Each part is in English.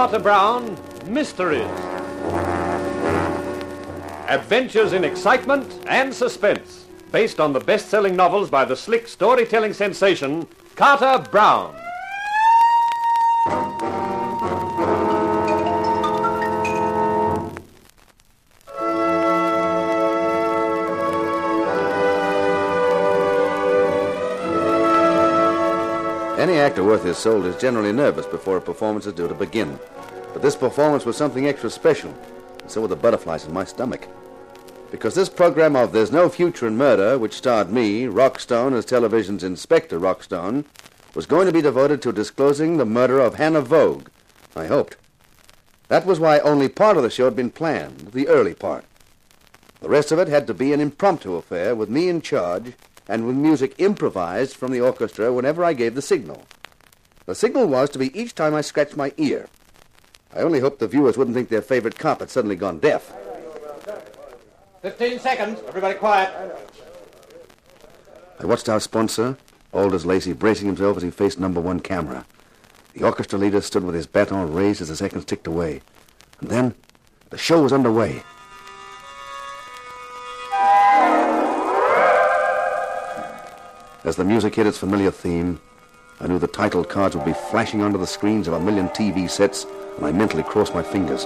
Carter Brown, Mysteries. Adventures in excitement and suspense, based on the best-selling novels by the slick storytelling sensation, Carter Brown. Any actor worth his salt is generally nervous before a performance is due to begin. But this performance was something extra special, and so were the butterflies in my stomach. Because this program of There's No Future in Murder, which starred me, Rockstone, as television's Inspector Rockstone, was going to be devoted to disclosing the murder of Hannah Vogue, I hoped. That was why only part of the show had been planned, the early part. The rest of it had to be an impromptu affair with me in charge, and with music improvised from the orchestra whenever I gave the signal. The signal was to be each time I scratched my ear. I only hoped the viewers wouldn't think their favorite cop had suddenly gone deaf. 15 seconds. Everybody quiet. I watched our sponsor, Aldous Lacey, bracing himself as he faced number one camera. The orchestra leader stood with his baton raised as the seconds ticked away. And then, the show was underway. As the music hit its familiar theme, I knew the title cards would be flashing onto the screens of a million TV sets, and I mentally crossed my fingers.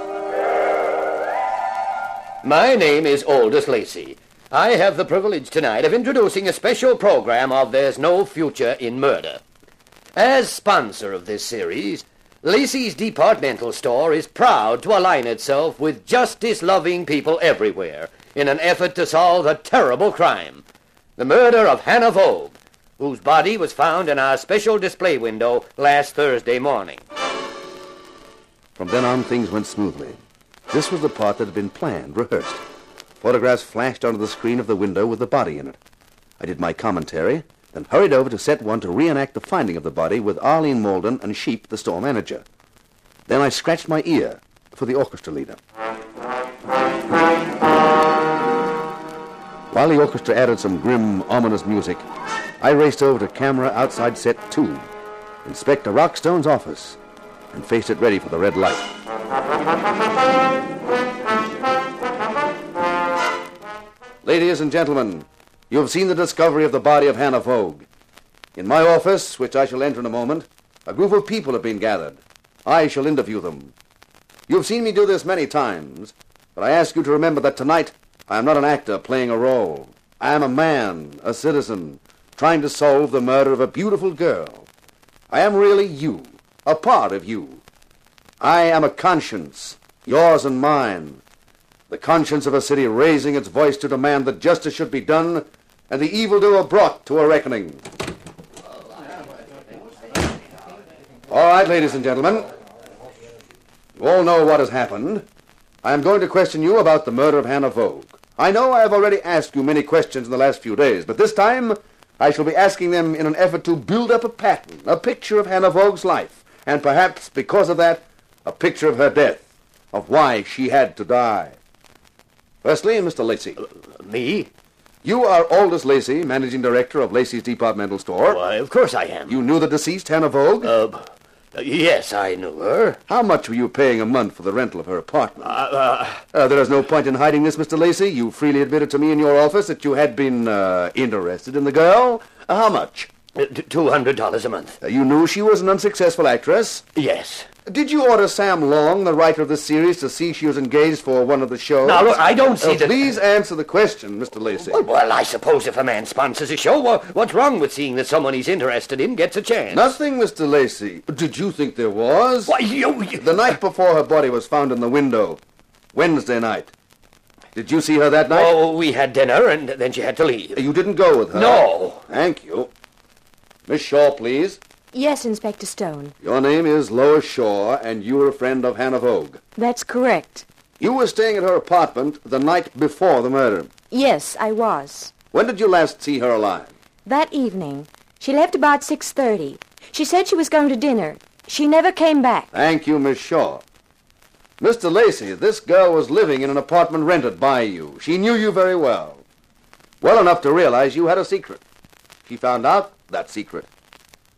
My name is Aldous Lacey. I have the privilege tonight of introducing a special program of There's No Future in Murder. As sponsor of this series, Lacey's Departmental Store is proud to align itself with justice-loving people everywhere in an effort to solve a terrible crime, the murder of Hannah Vogue, whose body was found in our special display window last Thursday morning. From then on, things went smoothly. This was the part that had been planned, rehearsed. Photographs flashed onto the screen of the window with the body in it. I did my commentary, then hurried over to set one to reenact the finding of the body with Arlene Malden and Sheep, the store manager. Then I scratched my ear for the orchestra leader. While the orchestra added some grim, ominous music, I raced over to camera outside set 2, Inspector Rockstone's office, and faced it ready for the red light. Ladies and gentlemen, you have seen the discovery of the body of Hannah Vogue. In my office, which I shall enter in a moment, a group of people have been gathered. I shall interview them. You have seen me do this many times, but I ask you to remember that tonight I am not an actor playing a role. I am a man, a citizen, trying to solve the murder of a beautiful girl. I am really you, a part of you. I am a conscience, yours and mine. The conscience of a city raising its voice to demand that justice should be done and the evildoer brought to a reckoning. All right, ladies and gentlemen. You all know what has happened. I am going to question you about the murder of Hannah Vogue. I know I have already asked you many questions in the last few days, but this time I shall be asking them in an effort to build up a pattern, a picture of Hannah Vogue's life, and perhaps, because of that, a picture of her death, of why she had to die. Firstly, Mr. Lacey. Me? You are Aldous Lacey, managing director of Lacey's Departmental Store. Why, of course I am. You knew the deceased, Hannah Vogue? Yes, I knew her. How much were you paying a month for the rental of her apartment? There is no point in hiding this, Mr. Lacey. You freely admitted to me in your office that you had been, interested in the girl. How much? $200 a month. You knew she was an unsuccessful actress? Yes. Did you order Sam Long, the writer of the series, to see she was engaged for one of the shows? Now, look, I don't see that... Please answer the question, Mr. Lacey. Well, I suppose if a man sponsors a show, what's wrong with seeing that someone he's interested in gets a chance? Nothing, Mr. Lacey. Did you think there was? Why, you... The night before her body was found in the window, Wednesday night. Did you see her that night? Oh, we had dinner, and then she had to leave. You didn't go with her? No. Thank you. Miss Shaw, please. Yes, Inspector Stone. Your name is Lois Shaw, and you were a friend of Hannah Vogue. That's correct. You were staying at her apartment the night before the murder. Yes, I was. When did you last see her alive? That evening. She left about 6:30. She said she was going to dinner. She never came back. Thank you, Miss Shaw. Mr. Lacey, this girl was living in an apartment rented by you. She knew you very well. Well enough to realize you had a secret. She found out that secret.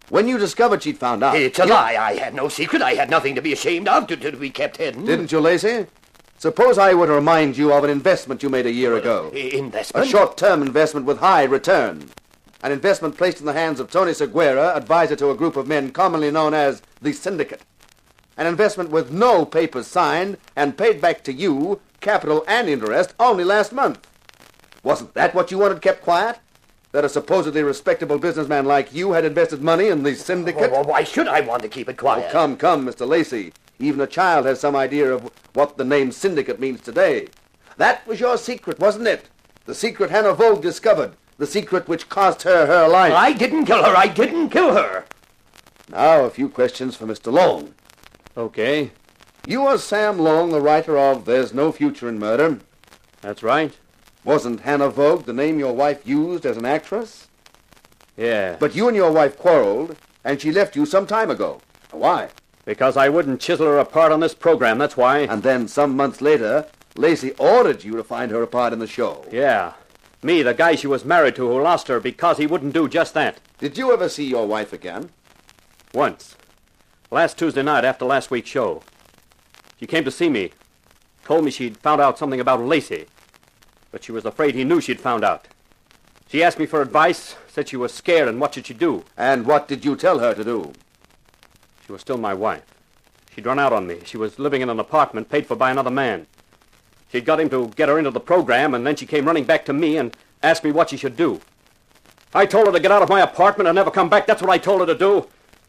When you discovered she'd found out... It's a lie. I had no secret. I had nothing to be ashamed of to be kept hidden. Didn't you, Lacey? Suppose I were to remind you of an investment you made a year ago. Investment? A short-term investment with high return. An investment placed in the hands of Tony Seguera, advisor to a group of men commonly known as the Syndicate. An investment with no papers signed and paid back to you, capital and interest, only last month. Wasn't that what you wanted kept quiet? That a supposedly respectable businessman like you had invested money in the Syndicate? Well, why should I want to keep it quiet? Oh, come, Mr. Lacey. Even a child has some idea of what the name Syndicate means today. That was your secret, wasn't it? The secret Hannah Vogue discovered. The secret which cost her life. I didn't kill her. I didn't kill her. Now, a few questions for Mr. Long. Okay, You are Sam Long, the writer of There's No Future in Murder. that's right. Wasn't Hannah Vogue the name your wife used as an actress? Yeah. But you and your wife quarreled, and she left you some time ago. Why? Because I wouldn't chisel her apart on this program, that's why. And then, some months later, Lacey ordered you to find her a part in the show. Yeah. Me, the guy she was married to who lost her because he wouldn't do just that. Did you ever see your wife again? Once. Last Tuesday night after last week's show. She came to see me. Told me she'd found out something about Lacey. But she was afraid he knew she'd found out. She asked me for advice, said she was scared, and what should she do? And what did you tell her to do? She was still my wife. She'd run out on me. She was living in an apartment paid for by another man. She'd got him to get her into the program, and then she came running back to me and asked me what she should do. I told her to get out of my apartment and never come back. That's what I told her to do.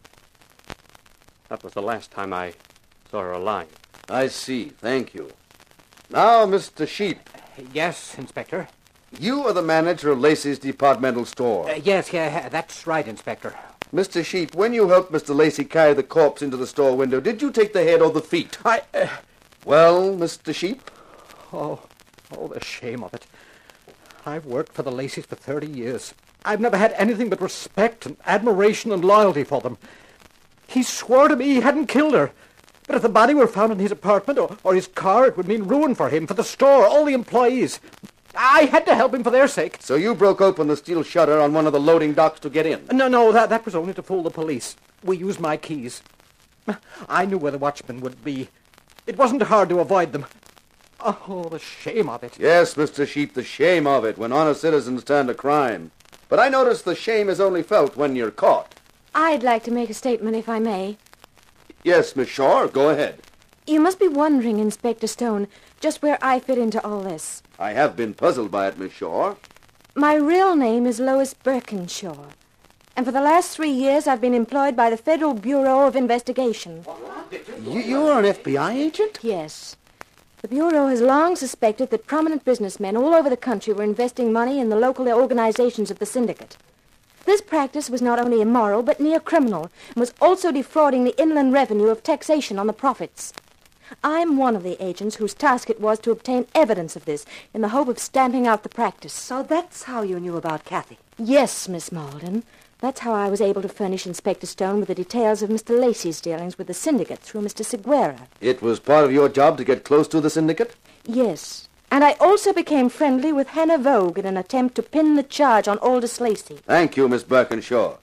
That was the last time I saw her alive. I see. Thank you. Now, Mr. Sheep, Yes, Inspector. you are the manager of Lacey's departmental store. Yes, that's right, Inspector. Mr. Sheep, when you helped Mr. Lacey carry the corpse into the store window, did you take the head or the feet? Well, Mr. Sheep? Oh, the shame of it. I've worked for the Lacys for 30 years. I've never had anything but respect and admiration and loyalty for them. He swore to me he hadn't killed her. But if the body were found in his apartment or his car, it would mean ruin for him, for the store, all the employees. I had to help him for their sake. So you broke open the steel shutter on one of the loading docks to get in? No, that was only to fool the police. We used my keys. I knew where the watchmen would be. It wasn't hard to avoid them. Oh, the shame of it. Yes, Mr. Sheep, the shame of it when honest citizens turn to crime. But I notice the shame is only felt when you're caught. I'd like to make a statement, if I may. Yes, Miss Shaw, go ahead. You must be wondering, Inspector Stone, just where I fit into all this. I have been puzzled by it, Miss Shaw. My real name is Lois Birkinshaw. And for the last 3 years, I've been employed by the Federal Bureau of Investigation. You're an FBI agent? Yes. The Bureau has long suspected that prominent businessmen all over the country were investing money in the local organizations of the syndicate. This practice was not only immoral, but near criminal, and was also defrauding the inland revenue of taxation on the profits. I'm one of the agents whose task it was to obtain evidence of this, in the hope of stamping out the practice. So that's how you knew about Kathy? Yes, Miss Malden. That's how I was able to furnish Inspector Stone with the details of Mr. Lacey's dealings with the syndicate through Mr. Seguera. It was part of your job to get close to the syndicate? Yes. And I also became friendly with Hannah Vogue in an attempt to pin the charge on Aldous Lacey. Thank you, Miss Birkinshaw.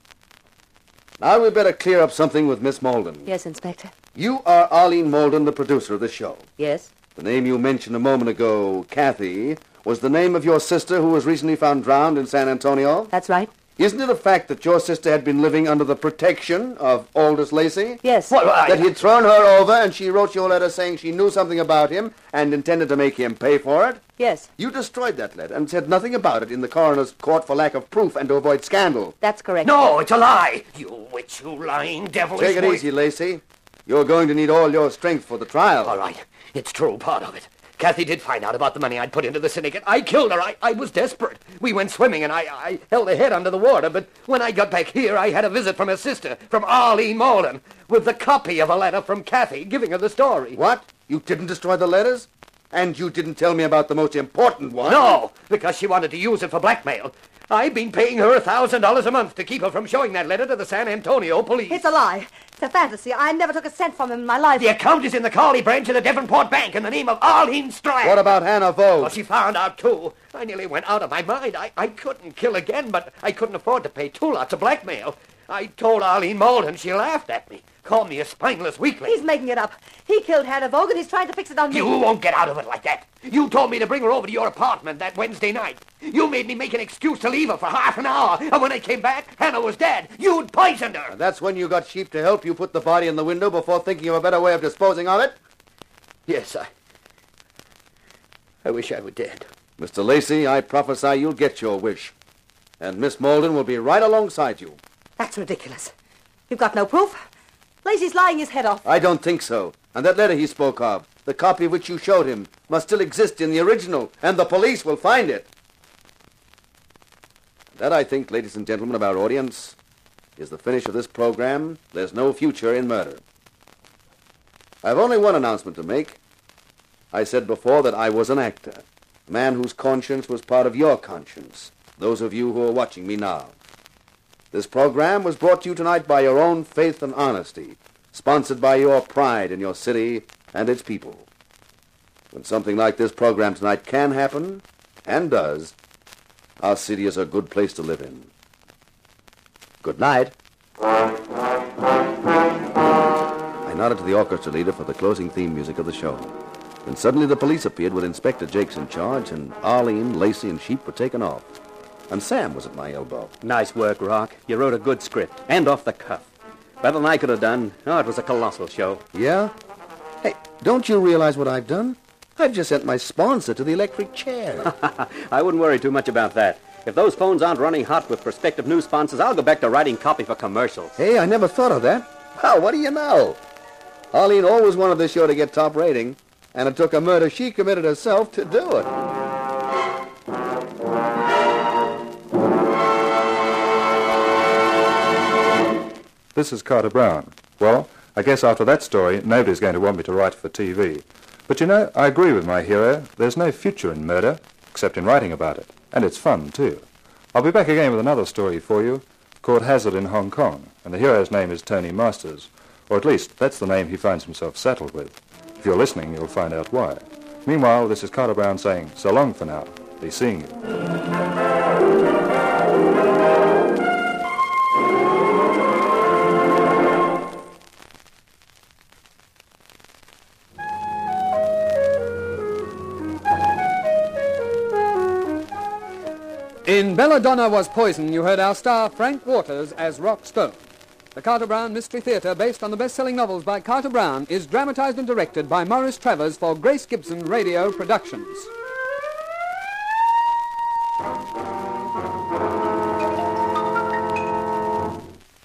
Now we'd better clear up something with Miss Malden. Yes, Inspector. You are Arlene Malden, the producer of the show. Yes? The name you mentioned a moment ago, Kathy, was the name of your sister who was recently found drowned in San Antonio? That's right. Isn't it a fact that your sister had been living under the protection of Aldous Lacey? Yes. That he'd thrown her over and she wrote you a letter saying she knew something about him and intended to make him pay for it? Yes. You destroyed that letter and said nothing about it in the coroner's court for lack of proof and to avoid scandal. That's correct. No, it's a lie. You witch, you lying devilish Take it boy. easy, Lacey. You're going to need all your strength for the trial. All right. It's true, part of it. Kathy did find out about the money I'd put into the syndicate. I killed her. I was desperate. We went swimming, and I held her head under the water. But when I got back here, I had a visit from her sister, from Arlene Malden, with the copy of a letter from Kathy giving her the story. What? You didn't destroy the letters? And you didn't tell me about the most important one? No, because she wanted to use it for blackmail. I've been paying her $1,000 a month to keep her from showing that letter to the San Antonio police. It's a lie. It's a fantasy. I never took a cent from him in my life. The account is in the Carly branch of the Devonport Bank in the name of Arlene Strand. What about Hannah Vogue? Well, she found out, too. I nearly went out of my mind. I couldn't kill again, but I couldn't afford to pay 2 lots of blackmail. I told Arlene Malden. She laughed at me. Called me a spineless weakling. He's making it up. He killed Hannah Vogan. He's trying to fix it on me. You won't get out of it like that. You told me to bring her over to your apartment that Wednesday night. You made me make an excuse to leave her for half an hour. And when I came back, Hannah was dead. You'd poisoned her. And that's when you got Sheep to help you put the body in the window before thinking of a better way of disposing of it? Yes, I wish I were dead. Mr. Lacey, I prophesy you'll get your wish. And Miss Malden will be right alongside you. That's ridiculous. You've got no proof. Lacey's lying his head off. I don't think so. And that letter he spoke of, the copy which you showed him, must still exist in the original, and the police will find it. That, I think, ladies and gentlemen of our audience, is the finish of this program, There's No Future in Murder. I have only one announcement to make. I said before that I was an actor, a man whose conscience was part of your conscience, those of you who are watching me now. This program was brought to you tonight by your own faith and honesty, sponsored by your pride in your city and its people. When something like this program tonight can happen, and does, our city is a good place to live in. Good night. I nodded to the orchestra leader for the closing theme music of the show. Then suddenly the police appeared with Inspector Jakes in charge, and Arlene, Lacey, and Sheep were taken off. And Sam was at my elbow. Nice work, Rock. You wrote a good script, and off the cuff. Better than I could have done. Oh, it was a colossal show. Yeah? Hey, don't you realize what I've done? I've just sent my sponsor to the electric chair. I wouldn't worry too much about that. If those phones aren't running hot with prospective new sponsors, I'll go back to writing copy for commercials. Hey, I never thought of that. Well, what do you know? Arlene always wanted this show to get top rating, and it took a murder she committed herself to do it. This is Carter Brown. Well, I guess after that story, nobody's going to want me to write for TV. But you know, I agree with my hero. There's no future in murder, except in writing about it. And it's fun, too. I'll be back again with another story for you, called Hazard in Hong Kong, and the hero's name is Tony Masters. Or at least, that's the name he finds himself saddled with. If you're listening, you'll find out why. Meanwhile, this is Carter Brown saying, so long for now. Be seeing you. In Belladonna Was Poison, you heard our star Frank Waters as Rock Stone. The Carter Brown Mystery Theatre, based on the best-selling novels by Carter Brown, is dramatized and directed by Maurice Travers for Grace Gibson Radio Productions.